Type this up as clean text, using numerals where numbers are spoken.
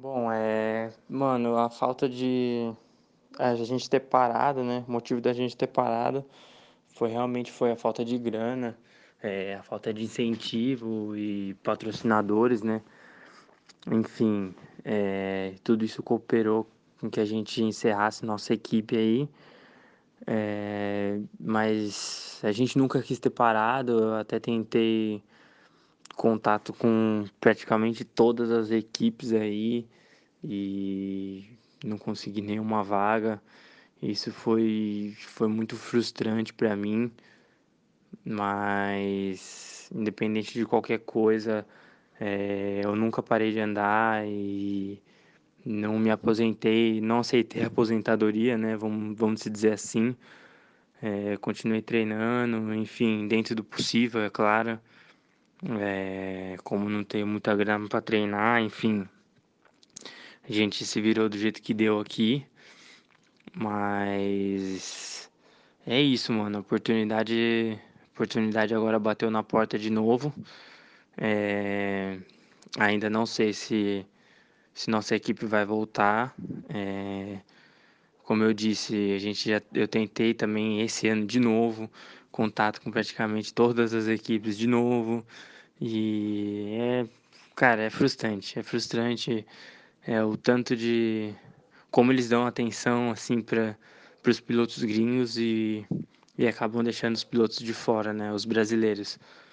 Bom, mano, a falta de a gente ter parado, né? O motivo da gente ter parado foi a falta de grana, a falta de incentivo e patrocinadores, né? Enfim, tudo isso cooperou com que a gente encerrasse nossa equipe aí. Mas a gente nunca quis ter parado, eu até tentei contato com praticamente todas as equipes aí e não consegui nenhuma vaga. Isso foi muito frustrante para mim, mas independente de qualquer coisa, eu nunca parei de andar e não me aposentei, não aceitei a aposentadoria, né? Vamos se dizer assim. Continuei treinando, enfim, dentro do possível, é claro. Como não tenho muita grana para treinar, enfim, a gente se virou do jeito que deu aqui. Mas é isso, mano. A oportunidade agora bateu na porta de novo. É, ainda não sei se nossa equipe vai voltar. É, como eu disse, eu tentei também esse ano de novo, contato com praticamente todas as equipes de novo. E cara, é frustrante. É frustrante o tanto de como eles dão atenção assim para os pilotos gringos e acabam deixando os pilotos de fora, né, os brasileiros.